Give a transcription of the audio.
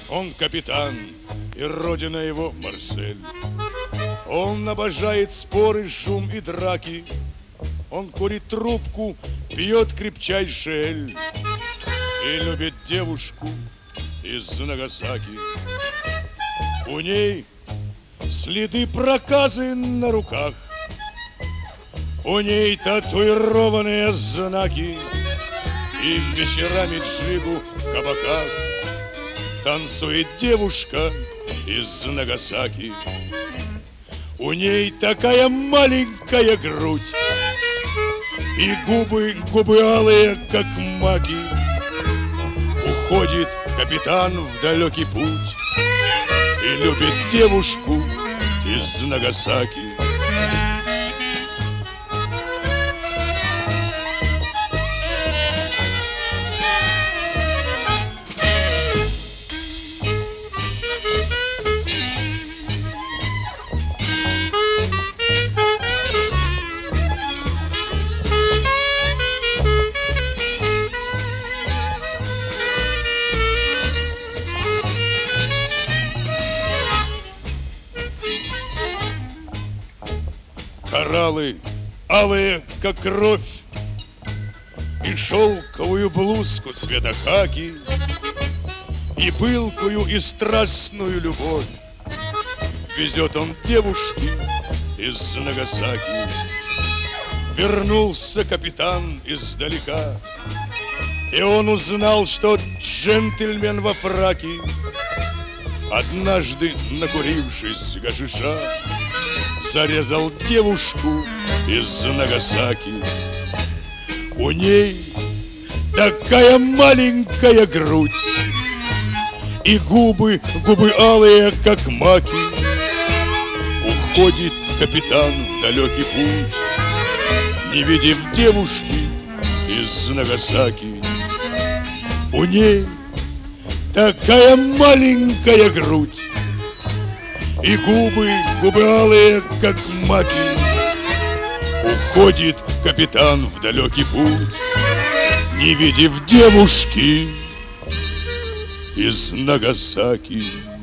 Он капитан, и родина его Марсель. Он обожает споры, шум и драки. Он курит трубку, пьет крепчайший эль и любит девушку из Нагасаки. У ней следы проказы на руках, у ней татуированные знаки, и вечерами джигу в кабаках танцует девушка из Нагасаки. У ней такая маленькая грудь и губы алые, как маки. Уходит капитан в далекий путь и любит девушку из Нагасаки. Кораллы алые, как кровь, и шелковую блузку цвета хаки, и пылкую и страстную любовь везет он девушке из Нагасаки. Вернулся капитан издалека, и он узнал, что джентльмен во фраке, однажды, накурившись гашиша, зарезал девушку из Нагасаки. У ней такая маленькая грудь и губы алые, как маки. Уходит капитан в далекий путь, не видев девушки из Нагасаки. У ней такая маленькая грудь и губы алые, как маки. Уходит капитан в далекий путь, не видев девушки из Нагасаки.